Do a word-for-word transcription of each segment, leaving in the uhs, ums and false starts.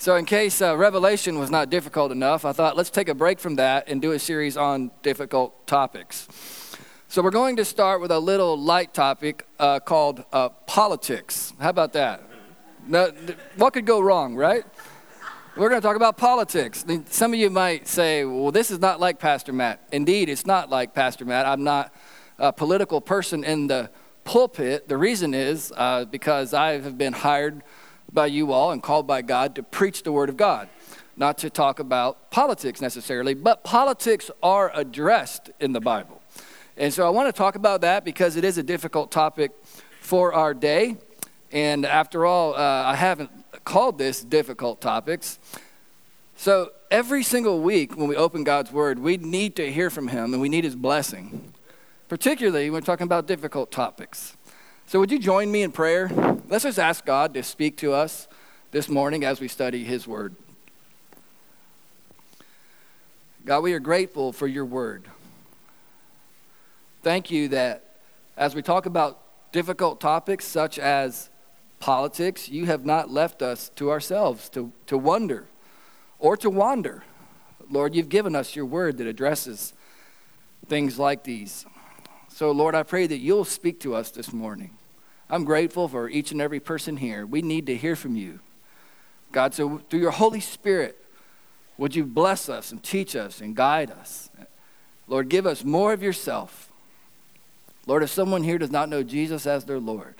So in case uh, Revelation was not difficult enough, I thought let's take a break from that and do a series on difficult topics. So we're going to start with a little light topic uh, called uh, politics. How about that? Now, what could go wrong, right? We're going to talk about politics. Some of you might say, well, this is not like Pastor Matt. Indeed, it's not like Pastor Matt. I'm not a political person in the pulpit. The reason is uh, because I have been hired by you all and called by God to preach the Word of God, not to talk about politics necessarily, but politics are addressed in the Bible. And so I want to talk about that because it is a difficult topic for our day. And after all, uh, I haven't called this difficult topics. So every single week when we open God's Word, we need to hear from Him and we need His blessing, particularly when we're talking about difficult topics. So would you join me in prayer? Let's just ask God to speak to us this morning as we study His Word. God, we are grateful for your Word. Thank you that as we talk about difficult topics such as politics, you have not left us to ourselves to, to wonder or to wander. Lord, you've given us your Word that addresses things like these. So, Lord, I pray that you'll speak to us this morning. I'm grateful for each and every person here. We need to hear from you. God, so through your Holy Spirit, would you bless us and teach us and guide us? Lord, give us more of yourself. Lord, if someone here does not know Jesus as their Lord,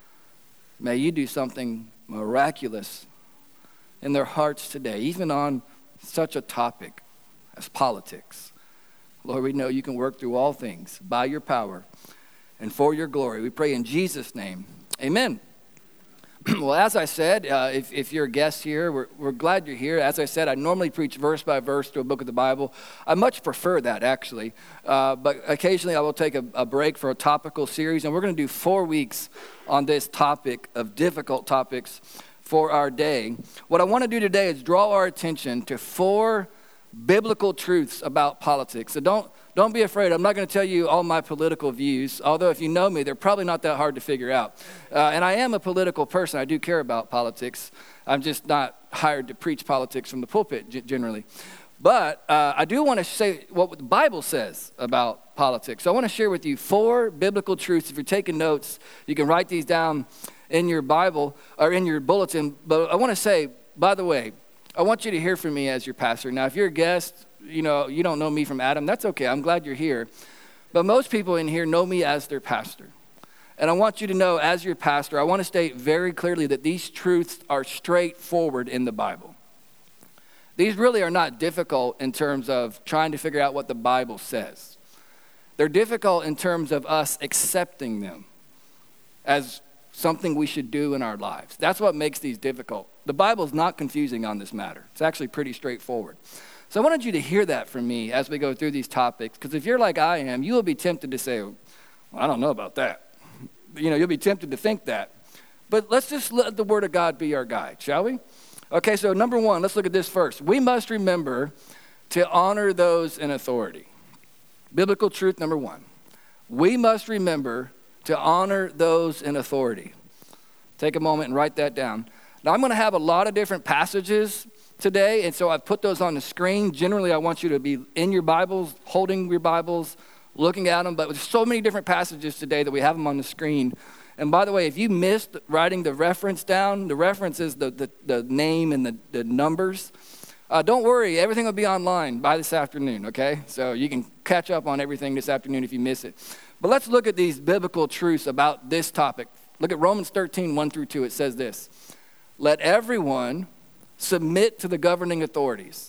may you do something miraculous in their hearts today, even on such a topic as politics. Lord, we know you can work through all things by your power and for your glory. We pray in Jesus' name. Amen. Well, as I said, uh, if, if you're a guest here, we're, we're glad you're here. As I said, I normally preach verse by verse to a book of the Bible. I much prefer that, actually. Uh, but occasionally I will take a, a break for a topical series, and we're going to do four weeks on this topic of difficult topics for our day. What I want to do today is draw our attention to four biblical truths about politics. So don't don't be afraid. I'm not going to tell you all my political views, although if you know me, they're probably not that hard to figure out. Uh, and I am a political person. I do care about politics. I'm just not hired to preach politics from the pulpit g- generally. But uh, I do want to say what the Bible says about politics. So I want to share with you four biblical truths. If you're taking notes, you can write these down in your Bible or in your bulletin. But I want to say, by the way, I want you to hear from me as your pastor. Now, if you're a guest, you know, you don't know me from Adam, that's okay. I'm glad you're here. But most people in here know me as their pastor. And I want you to know, as your pastor, I want to state very clearly that these truths are straightforward in the Bible. These really are not difficult in terms of trying to figure out what the Bible says. They're difficult in terms of us accepting them as something we should do in our lives. That's what makes these difficult. The Bible's not confusing on this matter. It's actually pretty straightforward. So I wanted you to hear that from me as we go through these topics, because if you're like I am, you will be tempted to say, well, I don't know about that. You know, you'll be tempted to think that. But let's just let the Word of God be our guide, shall we? Okay, so number one, let's look at this first. We must remember to honor those in authority. Biblical truth number one. We must remember to honor those in authority. Take a moment and write that down. Now, I'm going to have a lot of different passages today, and so I've put those on the screen. Generally, I want you to be in your Bibles, holding your Bibles, looking at them, but there's so many different passages today that we have them on the screen. And by the way, if you missed writing the reference down, the reference is the, the, the name and the, the numbers. Uh, don't worry, everything will be online by this afternoon, okay? So you can catch up on everything this afternoon if you miss it. But let's look at these biblical truths about this topic. Look at Romans thirteen, one through two. It says this: let everyone submit to the governing authorities,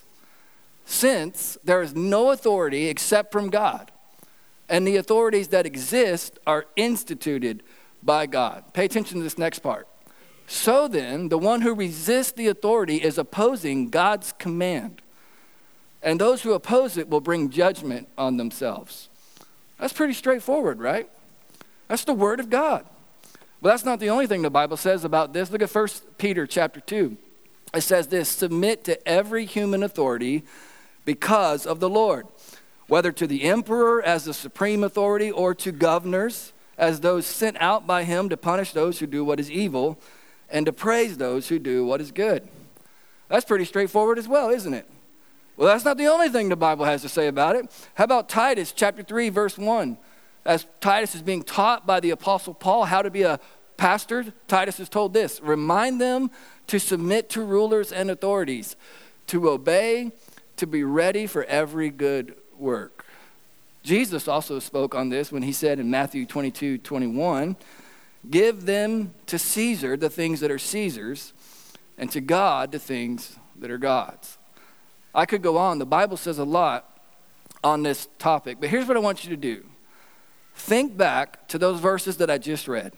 since there is no authority except from God, and the authorities that exist are instituted by God. Pay attention to this next part. So then, the one who resists the authority is opposing God's command, and those who oppose it will bring judgment on themselves. That's pretty straightforward, right? That's the Word of God. Well, that's not the only thing the Bible says about this. Look at First Peter chapter two. It says this: submit to every human authority because of the Lord, whether to the emperor as the supreme authority or to governors as those sent out by him to punish those who do what is evil and to praise those who do what is good. That's pretty straightforward as well, isn't it? Well, that's not the only thing the Bible has to say about it. How about Titus chapter three, verse one? As Titus is being taught by the Apostle Paul how to be a pastor, Titus is told this: remind them to submit to rulers and authorities, to obey, to be ready for every good work. Jesus also spoke on this when he said in Matthew twenty-two, twenty-one, give them to Caesar the things that are Caesar's, and to God the things that are God's. I could go on. The Bible says a lot on this topic, but here's what I want you to do. Think back to those verses that I just read.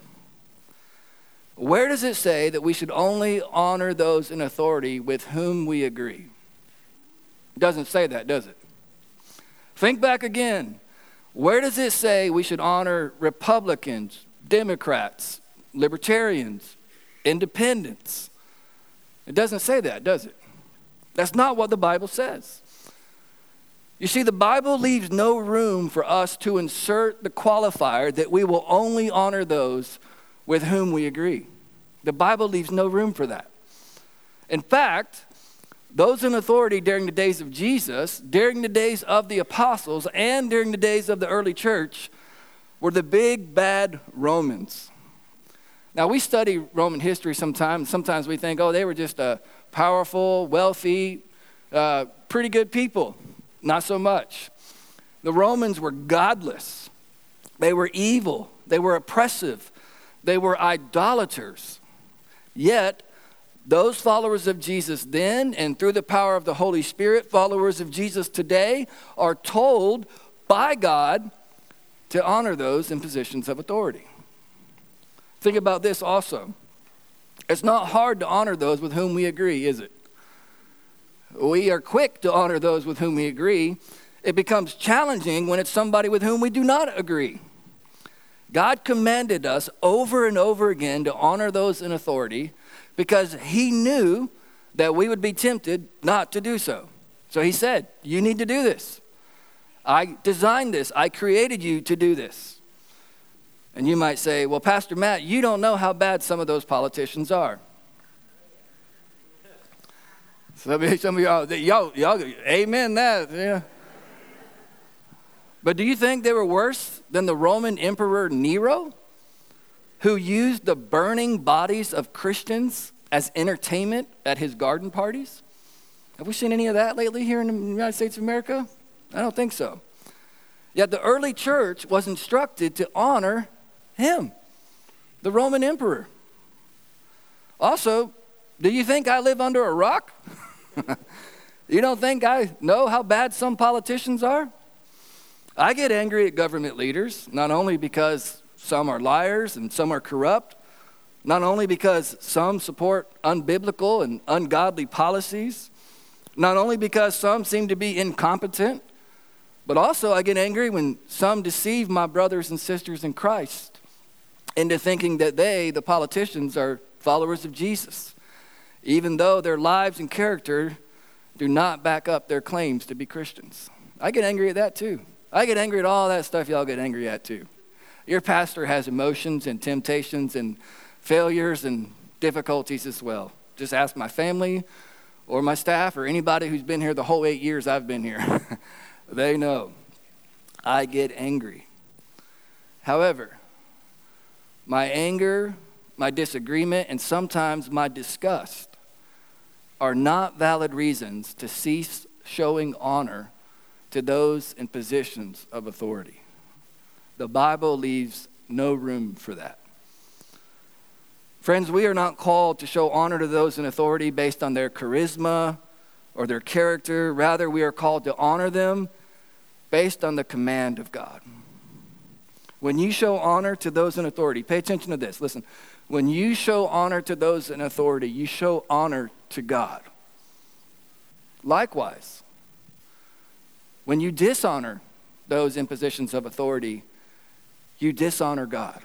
Where does it say that we should only honor those in authority with whom we agree? It doesn't say that, does it? Think back again. Where does it say we should honor Republicans, Democrats, Libertarians, Independents? It doesn't say that, does it? That's not what the Bible says. You see, the Bible leaves no room for us to insert the qualifier that we will only honor those with whom we agree. The Bible leaves no room for that. In fact, those in authority during the days of Jesus, during the days of the apostles, and during the days of the early church were the big bad Romans. Now, we study Roman history sometimes. Sometimes we think, oh, they were just a powerful, wealthy, uh, pretty good people. Not so much. The Romans were godless. They were evil. They were oppressive. They were idolaters. Yet, those followers of Jesus then, and through the power of the Holy Spirit, followers of Jesus today, are told by God to honor those in positions of authority. Think about this also. It's not hard to honor those with whom we agree, is it? We are quick to honor those with whom we agree. It becomes challenging when it's somebody with whom we do not agree. God commanded us over and over again to honor those in authority because he knew that we would be tempted not to do so. So he said, you need to do this. I designed this. I created you to do this. And you might say, well, Pastor Matt, you don't know how bad some of those politicians are. Some of y'all, y'all, y'all, amen that, yeah. But do you think they were worse than the Roman Emperor Nero, who used the burning bodies of Christians as entertainment at his garden parties? Have we seen any of that lately here in the United States of America? I don't think so. Yet the early church was instructed to honor him, the Roman emperor. Also, do you think I live under a rock? You don't think I know how bad some politicians are? I get angry at government leaders, not only because some are liars and some are corrupt, not only because some support unbiblical and ungodly policies, not only because some seem to be incompetent, but also I get angry when some deceive my brothers and sisters in Christ into thinking that they, the politicians, are followers of Jesus, even though their lives and character do not back up their claims to be Christians. I get angry at that too. I get angry at all that stuff y'all get angry at too. Your pastor has emotions and temptations and failures and difficulties as well. Just ask my family or my staff or anybody who's been here the whole eight years I've been here. They know I get angry. However, my anger, my disagreement, and sometimes my disgust are not valid reasons to cease showing honor to those in positions of authority. The Bible leaves no room for that. Friends, we are not called to show honor to those in authority based on their charisma or their character. Rather, we are called to honor them based on the command of God. When you show honor to those in authority, pay attention to this. Listen, when you show honor to those in authority, you show honor to God. Likewise, when you dishonor those in positions of authority, you dishonor God.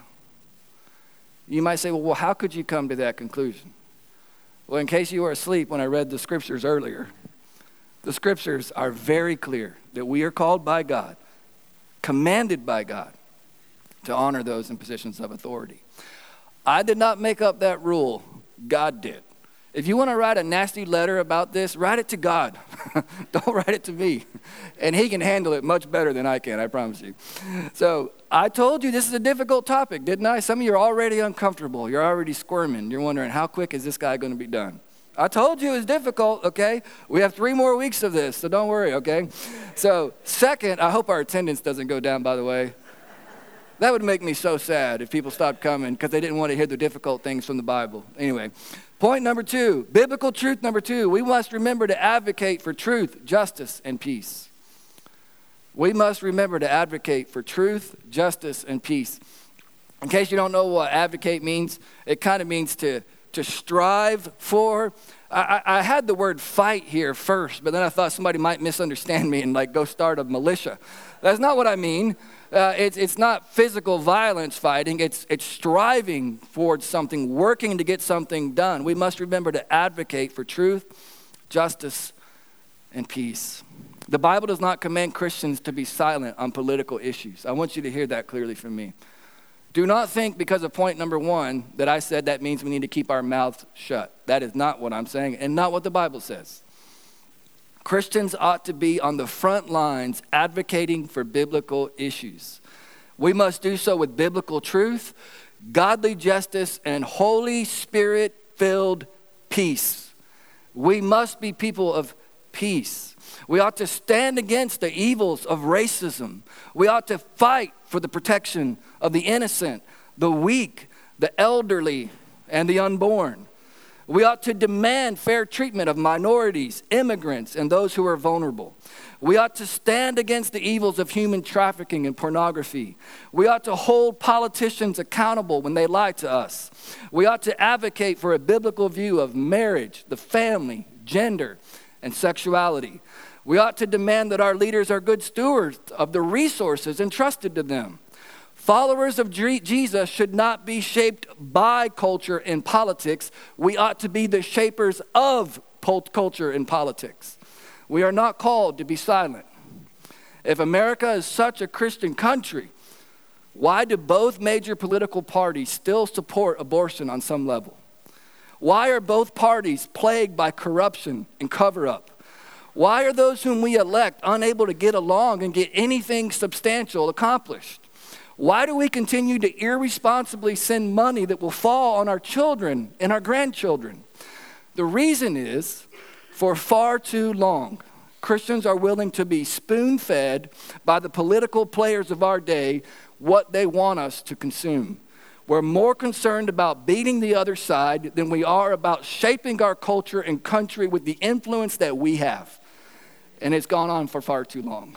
You might say, well, well, how could you come to that conclusion? Well, in case you were asleep when I read the scriptures earlier, the scriptures are very clear that we are called by God, commanded by God, to honor those in positions of authority. I did not make up that rule. God did. If you want to write a nasty letter about this, write it to God. Don't write it to me. And he can handle it much better than I can, I promise you. So I told you this is a difficult topic, didn't I? Some of you are already uncomfortable. You're already squirming. You're wondering, how quick is this guy going to be done? I told you it's difficult, okay? We have three more weeks of this, so don't worry, okay? So second, I hope our attendance doesn't go down, by the way. That would make me so sad if people stopped coming because they didn't want to hear the difficult things from the Bible. Anyway, point number two, biblical truth number two, we must remember to advocate for truth, justice, and peace. We must remember to advocate for truth, justice, and peace. In case you don't know what advocate means, it kind of means to, to strive for. I, I had the word fight here first, but then I thought somebody might misunderstand me and like go start a militia. That's not what I mean. Uh, it's, it's not physical violence fighting. It's, it's striving towards something, working to get something done. We must remember to advocate for truth, justice, and peace. The Bible does not command Christians to be silent on political issues. I want you to hear that clearly from me. Do not think because of point number one that I said that means we need to keep our mouths shut. That is not what I'm saying and not what the Bible says. Christians ought to be on the front lines advocating for biblical issues. We must do so with biblical truth, godly justice, and Holy Spirit-filled peace. We must be people of peace. We ought to stand against the evils of racism. We ought to fight for the protection of the innocent, the weak, the elderly, and the unborn. We ought to demand fair treatment of minorities, immigrants, and those who are vulnerable. We ought to stand against the evils of human trafficking and pornography. We ought to hold politicians accountable when they lie to us. We ought to advocate for a biblical view of marriage, the family, gender, and sexuality. We ought to demand that our leaders are good stewards of the resources entrusted to them. Followers of Jesus should not be shaped by culture and politics. We ought to be the shapers of culture and politics. We are not called to be silent. If America is such a Christian country, why do both major political parties still support abortion on some level? Why are both parties plagued by corruption and cover-up? Why are those whom we elect unable to get along and get anything substantial accomplished? Why do we continue to irresponsibly send money that will fall on our children and our grandchildren? The reason is, for far too long, Christians are willing to be spoon-fed by the political players of our day what they want us to consume. We're more concerned about beating the other side than we are about shaping our culture and country with the influence that we have. And it's gone on for far too long.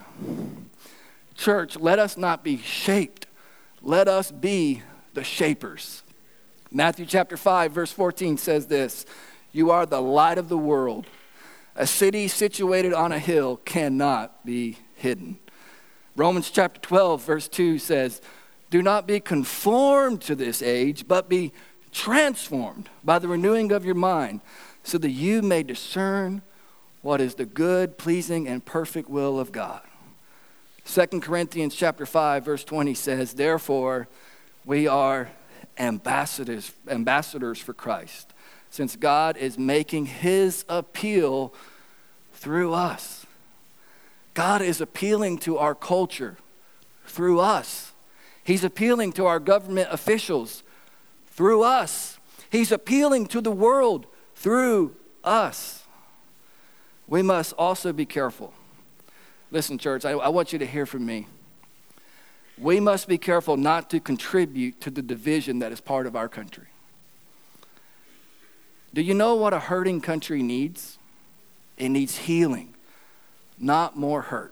Church, let us not be shaped. Let us be the shapers. Matthew chapter five, verse fourteen says this, "You are the light of the world. A city situated on a hill cannot be hidden." Romans chapter twelve, verse two says, "Do not be conformed to this age, but be transformed by the renewing of your mind, so that you may discern what is the good, pleasing, and perfect will of God." Second Corinthians chapter five, verse twenty says, "Therefore, we are ambassadors, ambassadors for Christ, since God is making his appeal through us." God is appealing to our culture through us. He's appealing to our government officials through us. He's appealing to the world through us. We must also be careful. Listen, church, I, I want you to hear from me. We must be careful not to contribute to the division that is part of our country. Do you know what a hurting country needs? It needs healing, not more hurt.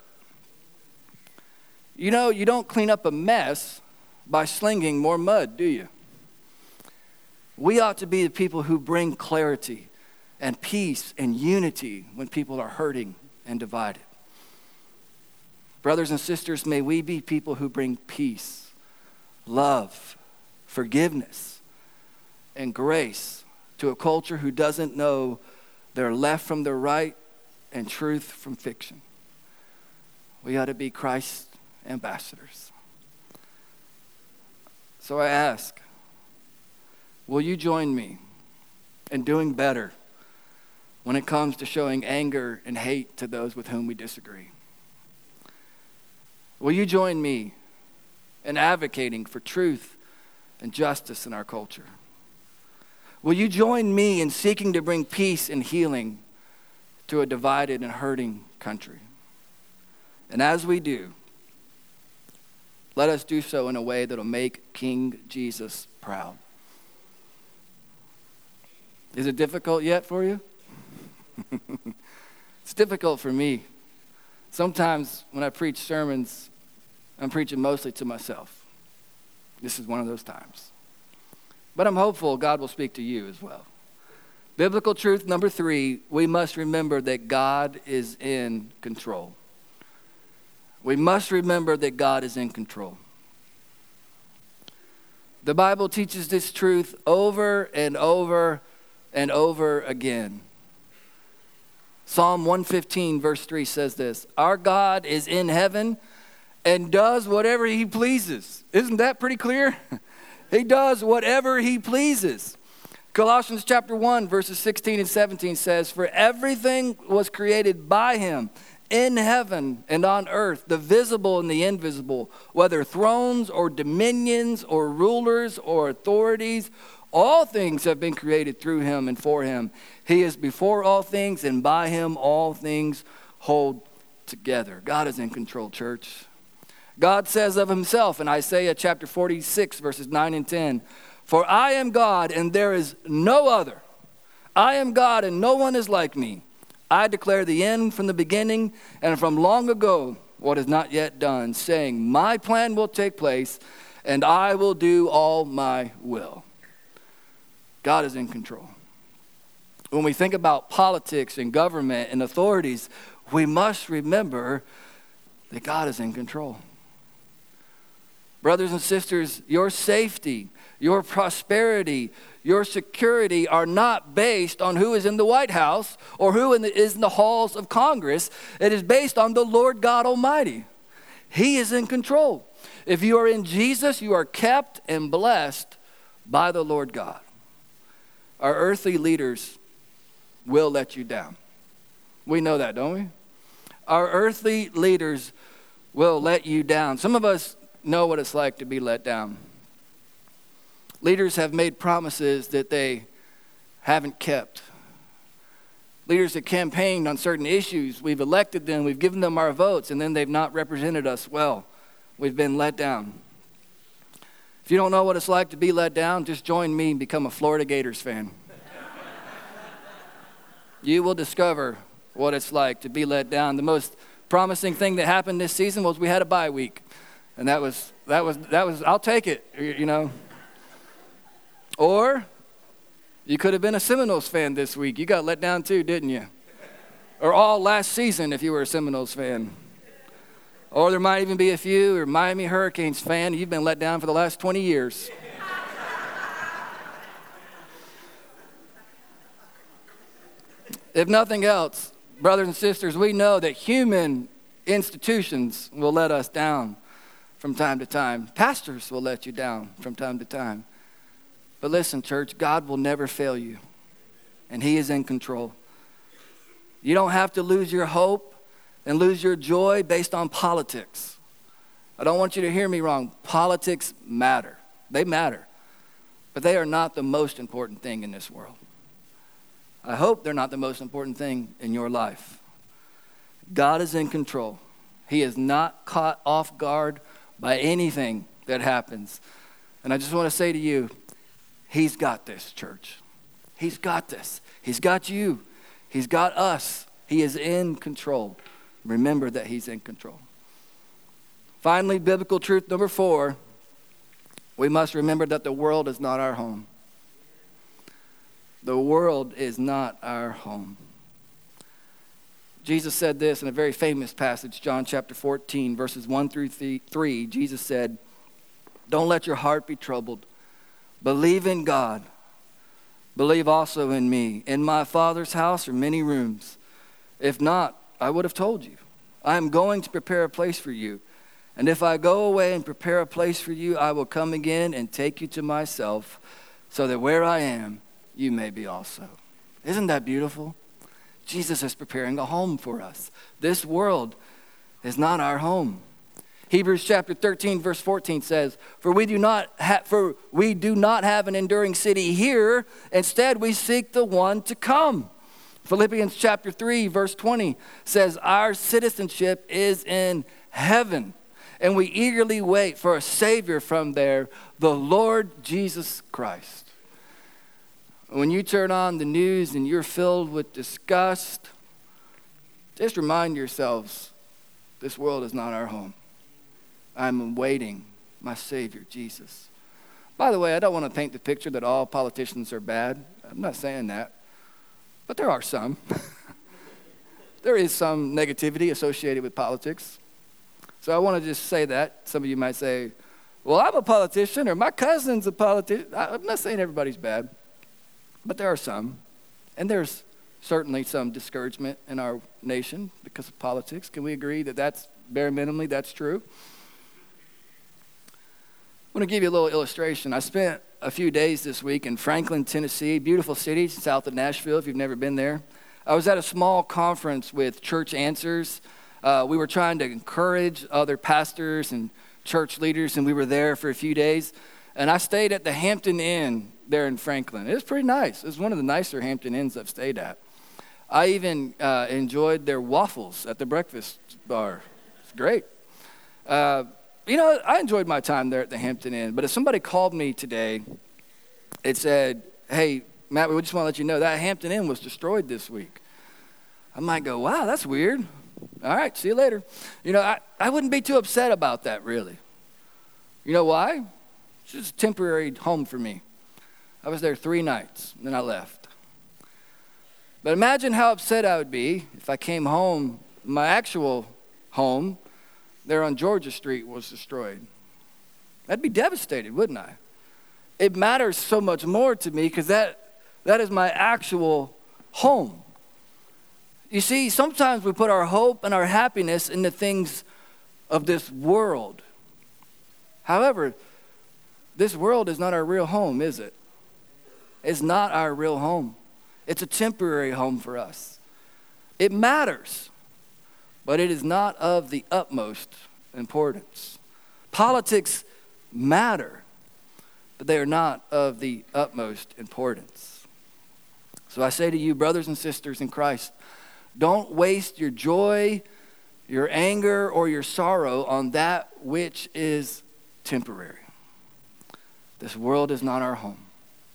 You know, you don't clean up a mess by slinging more mud, do you? We ought to be the people who bring clarity and peace and unity when people are hurting and divided. Brothers and sisters, may we be people who bring peace, love, forgiveness, and grace to a culture who doesn't know their left from their right and truth from fiction. We ought to be Christ's ambassadors. So I ask, will you join me in doing better when it comes to showing anger and hate to those with whom we disagree. Will you join me in advocating for truth and justice in our culture? Will you join me in seeking to bring peace and healing to a divided and hurting country? And as we do, let us do so in a way that will make King Jesus proud. Is it difficult yet for you? It's difficult for me. Sometimes when I preach sermons, I'm preaching mostly to myself. This is one of those times. But I'm hopeful God will speak to you as well. Biblical truth number three, we must remember that God is in control. We must remember that God is in control. The Bible teaches this truth over and over and over again. Psalm one fifteen verse three says this, our God is in heaven and does whatever he pleases. Isn't that pretty clear? He does whatever he pleases. Colossians chapter one verses sixteen and seventeen says, for everything was created by him in heaven and on earth, the visible and the invisible, whether thrones or dominions or rulers or authorities, all things have been created through him and for him. He is before all things, and by him all things hold together. God is in control, church. God says of himself in Isaiah chapter forty-six, verses nine and ten, for I am God and there is no other. I am God and no one is like me. I declare the end from the beginning and from long ago what is not yet done, saying, my plan will take place and I will do all my will. God is in control. When we think about politics and government and authorities, we must remember that God is in control. Brothers and sisters, your safety, your prosperity, your security are not based on who is in the White House or who in the, is in the halls of Congress. It is based on the Lord God Almighty. He is in control. If you are in Jesus, you are kept and blessed by the Lord God. Our earthly leaders will let you down. We know that, don't we? Our earthly leaders will let you down. Some of us know what it's like to be let down. Leaders have made promises that they haven't kept. Leaders have campaigned on certain issues. We've elected them, we've given them our votes, and then they've not represented us well. We've been let down. If you don't know what it's like to be let down, just join me and become a Florida Gators fan. You will discover what it's like to be let down. The most promising thing that happened this season was we had a bye week. And that was, that was, that was, I'll take it, you know. Or you could have been a Seminoles fan this week. You got let down too, didn't you? Or all last season if you were a Seminoles fan. Or there might even be a few or Miami Hurricanes fan. You've been let down for the last twenty years. If nothing else, brothers and sisters, we know that human institutions will let us down from time to time. Pastors will let you down from time to time. But listen, church, God will never fail you, and he is in control. You don't have to lose your hope and lose your joy based on politics. I don't want you to hear me wrong. Politics matter. They matter. But they are not the most important thing in this world. I hope they're not the most important thing in your life. God is in control. He is not caught off guard by anything that happens. And I just want to say to you, he's got this, church. He's got this. He's got you. He's got us. He is in control. Remember that he's in control. Finally, biblical truth number four, we must remember that the world is not our home. The world is not our home. Jesus said this in a very famous passage, John chapter fourteen, verses one through three. Jesus said, don't let your heart be troubled. Believe in God. Believe also in me. In my Father's house are many rooms. If not, I would have told you. I am going to prepare a place for you. And if I go away and prepare a place for you, I will come again and take you to myself, so that where I am, you may be also. Isn't that beautiful? Jesus is preparing a home for us. This world is not our home. Hebrews chapter thirteen, verse fourteen says, For we do not ha- for we do not have an enduring city here. Instead, we seek the one to come. Philippians chapter three, verse twenty says, Our citizenship is in heaven, and we eagerly wait for a Savior from there, the Lord Jesus Christ. When you turn on the news and you're filled with disgust, just remind yourselves, this world is not our home. I'm awaiting my Savior, Jesus. By the way, I don't want to paint the picture that all politicians are bad. I'm not saying that. But there are some. There is some negativity associated with politics. So I want to just say that. Some of you might say, well, I'm a politician, or my cousin's a politician. I'm not saying everybody's bad. But there are some. And there's certainly some discouragement in our nation because of politics. Can we agree that that's, bare minimally, that's true? I want to give you a little illustration. I spent a few days this week in Franklin, Tennessee, beautiful city south of Nashville if you've never been there. I was at a small conference with Church Answers. Uh, we were trying to encourage other pastors and church leaders, and we were there for a few days. And I stayed at the Hampton Inn there in Franklin. It was pretty nice. It was one of the nicer Hampton Inns I've stayed at. I even uh, enjoyed their waffles at the breakfast bar. It's great. Uh, You know, I enjoyed my time there at the Hampton Inn, but if somebody called me today, it said, hey, Matt, we just want to let you know that Hampton Inn was destroyed this week. I might go, wow, that's weird. All right, see you later. You know, I, I wouldn't be too upset about that, really. You know why? It's just a temporary home for me. I was there three nights, and then I left. But imagine how upset I would be if I came home, my actual home, there on Georgia Street was destroyed. I'd be devastated, wouldn't I? It matters so much more to me because that, that is my actual home. You see, sometimes we put our hope and our happiness in the things of this world. However, this world is not our real home, is it? It's not our real home. It's a temporary home for us. It matters. But it is not of the utmost importance. Politics matter, but they are not of the utmost importance. So I say to you, brothers and sisters in Christ, don't waste your joy, your anger, or your sorrow on that which is temporary. This world is not our home.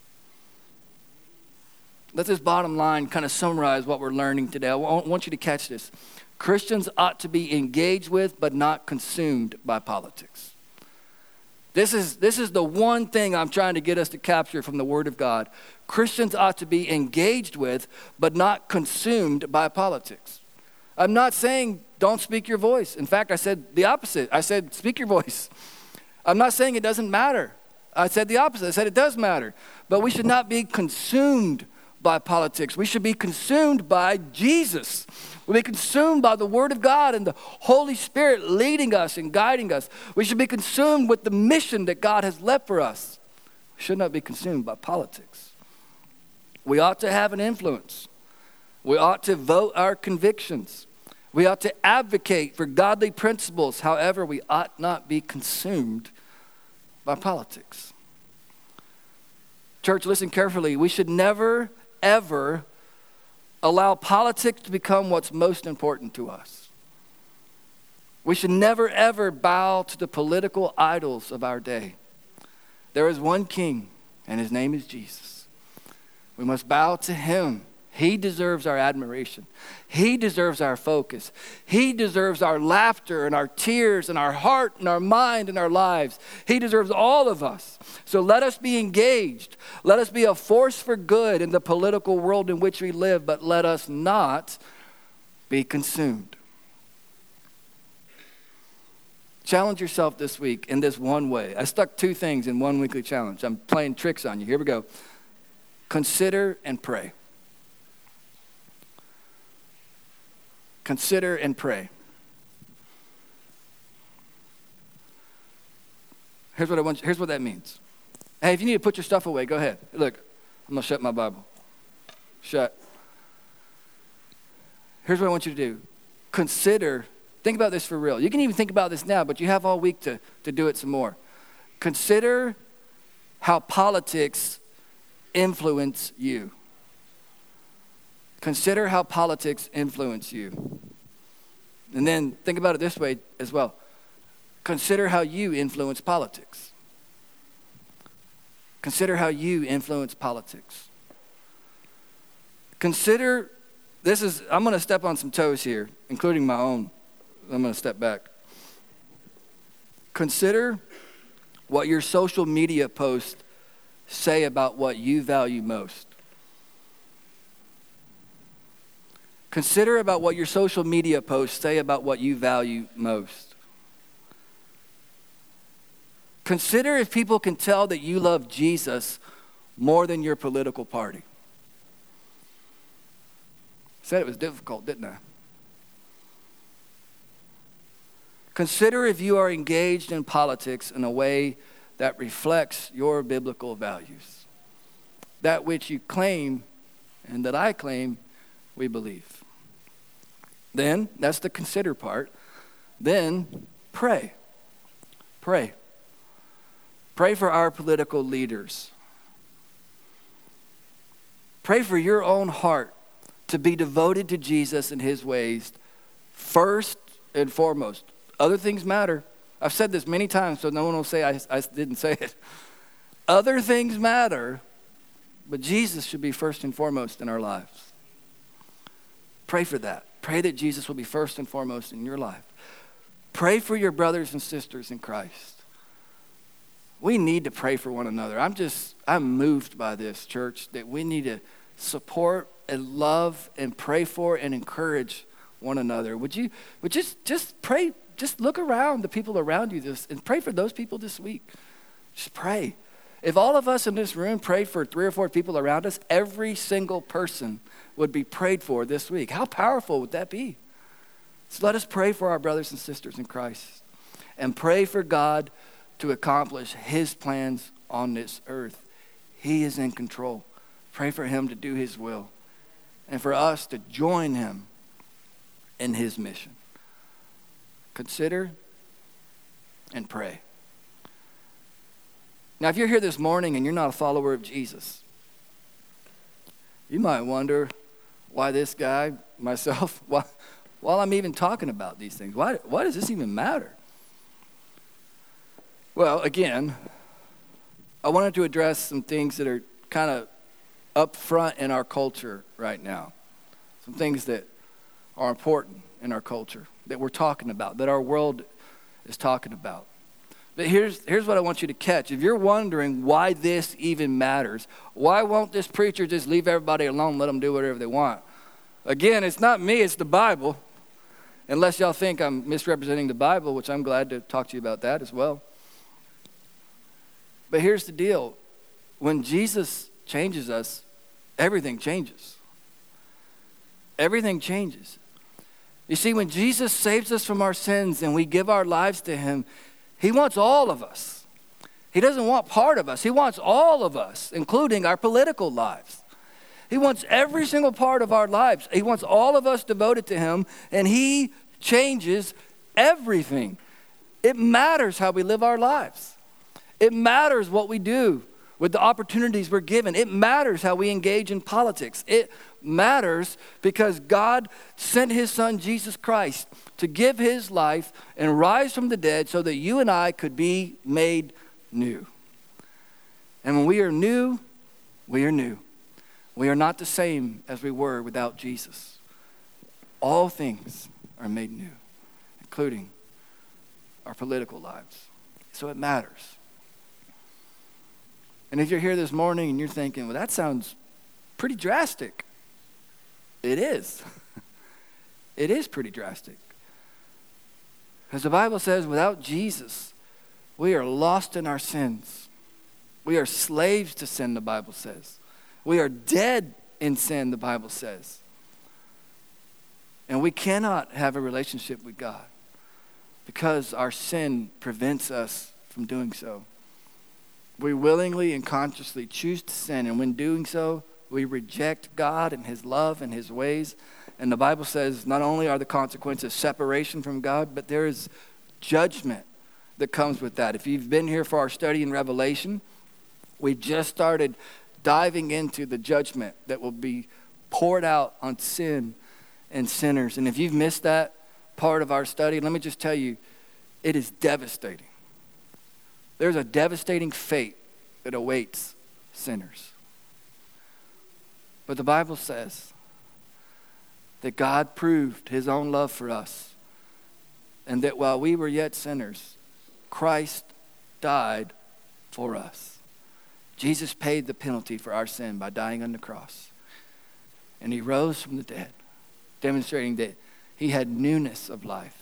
Let this bottom line kind of summarize what we're learning today. I want you to catch this. Christians ought to be engaged with but not consumed by politics. This is, this is the one thing I'm trying to get us to capture from the Word of God. Christians ought to be engaged with but not consumed by politics. I'm not saying don't speak your voice. In fact, I said the opposite. I said speak your voice. I'm not saying it doesn't matter. I said the opposite. I said it does matter. But we should not be consumed by politics. We should be consumed by Jesus. We'll be consumed by the Word of God and the Holy Spirit leading us and guiding us. We should be consumed with the mission that God has left for us. We should not be consumed by politics. We ought to have an influence. We ought to vote our convictions. We ought to advocate for godly principles. However, we ought not be consumed by politics. Church, listen carefully. We should never, ever allow politics to become what's most important to us. We should never, ever bow to the political idols of our day. There is one king, and his name is Jesus. We must bow to him. He deserves our admiration. He deserves our focus. He deserves our laughter and our tears and our heart and our mind and our lives. He deserves all of us. So let us be engaged. Let us be a force for good in the political world in which we live, but let us not be consumed. Challenge yourself this week in this one way. I stuck two things in one weekly challenge. I'm playing tricks on you. Here we go. Consider and pray. Consider and pray. Here's what I want you, here's what that means. Hey, if you need to put your stuff away, go ahead. Look, I'm going to shut my Bible. Shut. here's what I want you to do. Consider, think about this for real. You can even think about this now, but you have all week to, to do it some more. Consider how politics influence you. Consider how politics influence you. And then think about it this way as well. Consider how you influence politics. Consider how you influence politics. Consider, this is, I'm going to step on some toes here, including my own. I'm going to step back. Consider what your social media posts say about what you value most. Consider about what your social media posts say about what you value most. Consider if people can tell that you love Jesus more than your political party. I said it was difficult, didn't I? Consider if you are engaged in politics in a way that reflects your biblical values, that which you claim and that I claim we believe. Then, that's the consider part. Then, pray. Pray. Pray for our political leaders. Pray for your own heart to be devoted to Jesus and his ways first and foremost. Other things matter. I've said this many times, so no one will say I, I didn't say it. Other things matter, but Jesus should be first and foremost in our lives. Pray for that. Pray that Jesus will be first and foremost in your life. Pray for your brothers and sisters in Christ. We need to pray for one another. I'm just, I'm moved by this, church, that we need to support and love and pray for and encourage one another. Would you, would just, just pray, just look around the people around you this and pray for those people this week. Just pray. If all of us in this room pray for three or four people around us, every single person would be prayed for this week. How powerful would that be? So let us pray for our brothers and sisters in Christ and pray for God to accomplish his plans on this earth. He is in control. Pray for him to do his will and for us to join him in his mission. Consider and pray. Now, if you're here this morning and you're not a follower of Jesus, you might wonder why this guy, myself, why, while I'm even talking about these things, why, why does this even matter? Well, again, I wanted to address some things that are kind of up front in our culture right now. Some things that are important in our culture, that we're talking about, that our world is talking about. But here's, here's what I want you to catch. If you're wondering why this even matters, why won't this preacher just leave everybody alone, let them do whatever they want? Again, it's not me, it's the Bible. Unless y'all think I'm misrepresenting the Bible, which I'm glad to talk to you about that as well. But here's the deal. When Jesus changes us, everything changes. Everything changes. You see, when Jesus saves us from our sins and we give our lives to him, he wants all of us. He doesn't want part of us. He wants all of us, including our political lives. He wants every single part of our lives. He wants all of us devoted to him, and he changes everything. It matters how we live our lives. It matters what we do with the opportunities we're given. It matters how we engage in politics. It matters because God sent his son, Jesus Christ, to give his life and rise from the dead so that you and I could be made new. And when we are new, we are new. We are not the same as we were without Jesus. All things are made new, including our political lives. So it matters. And if you're here this morning and you're thinking, well, that sounds pretty drastic. It is. It is pretty drastic. Because the Bible says without Jesus, we are lost in our sins. We are slaves to sin, the Bible says. We are dead in sin, the Bible says. And we cannot have a relationship with God because our sin prevents us from doing so. We willingly and consciously choose to sin, and when doing so, we reject God and his love and his ways, And the Bible says not only are the consequences separation from God, but there is judgment that comes with that. If you've been here for our study in Revelation, we just started diving into the judgment that will be poured out on sin and sinners. And if you've missed that part of our study, let me just tell you, it is devastating. There's a devastating fate that awaits sinners. But the Bible says that God proved his own love for us, and that while we were yet sinners, Christ died for us. Jesus paid the penalty for our sin by dying on the cross. And he rose from the dead, demonstrating that he had newness of life.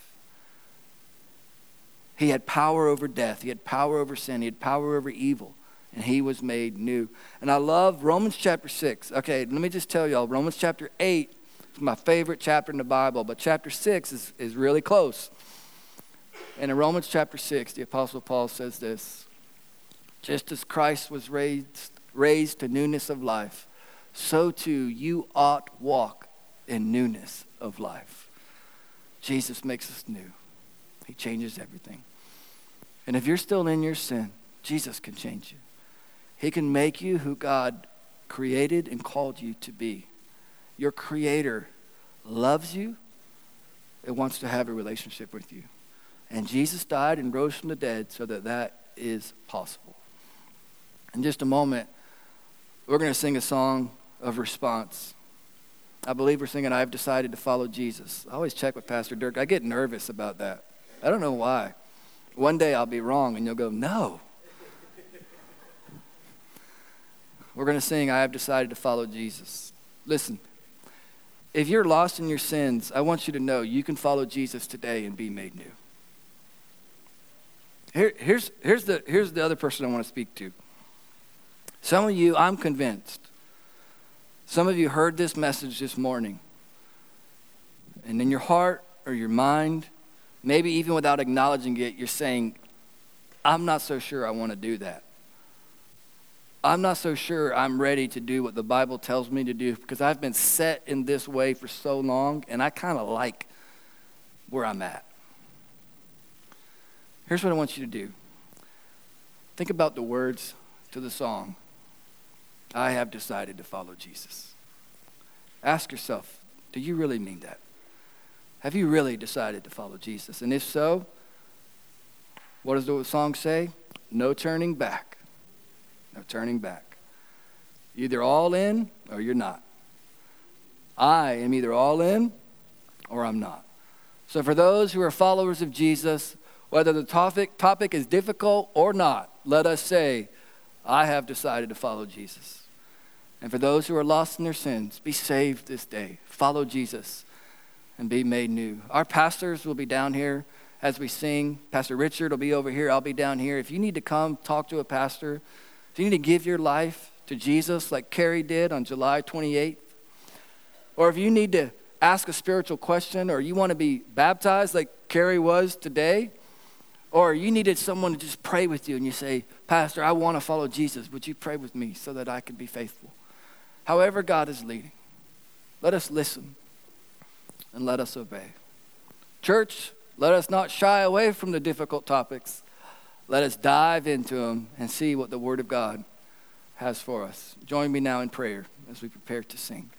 He had power over death. He had power over sin. He had power over evil. And he was made new. And I love Romans chapter six. Okay, let me just tell y'all, Romans chapter eight is my favorite chapter in the Bible, but chapter six is, is really close. And in Romans chapter six, the Apostle Paul says this: just as Christ was raised, raised to newness of life, so too you ought walk in newness of life. Jesus makes us new. He changes everything. And if you're still in your sin, Jesus can change you. He can make you who God created and called you to be. Your Creator loves you and wants to have a relationship with you. And Jesus died and rose from the dead so that that is possible. In just a moment, we're going to sing a song of response. I believe we're singing, I've decided to follow Jesus. I always check with Pastor Dirk. I get nervous about that. I don't know why. One day I'll be wrong and you'll go, no. We're going to sing, I have decided to follow Jesus. Listen, if you're lost in your sins, I want you to know you can follow Jesus today and be made new. Here, here's, here's, the, here's the other person I want to speak to. Some of you, I'm convinced, some of you heard this message this morning, and in your heart or your mind, maybe even without acknowledging it, you're saying, I'm not so sure I want to do that. I'm not so sure I'm ready to do what the Bible tells me to do because I've been set in this way for so long, and I kind of like where I'm at. Here's what I want you to do. Think about the words to the song, I have decided to follow Jesus. Ask yourself, do you really mean that? Have you really decided to follow Jesus? And if so, what does the song say? No turning back. No turning back. You're either all in or you're not. I am either all in or I'm not. So for those who are followers of Jesus, whether the topic, topic is difficult or not, let us say, I have decided to follow Jesus. And for those who are lost in their sins, be saved this day. Follow Jesus and be made new. Our pastors will be down here as we sing. Pastor Richard will be over here. I'll be down here. If you need to come talk to a pastor, if you need to give your life to Jesus like Carrie did on July twenty-eighth, or if you need to ask a spiritual question, or you want to be baptized like Carrie was today, or you needed someone to just pray with you and you say, Pastor, I want to follow Jesus. Would you pray with me so that I can be faithful? However God is leading, let us listen and let us obey. Church, let us not shy away from the difficult topics. Let us dive into them and see what the Word of God has for us. Join me now in prayer as we prepare to sing.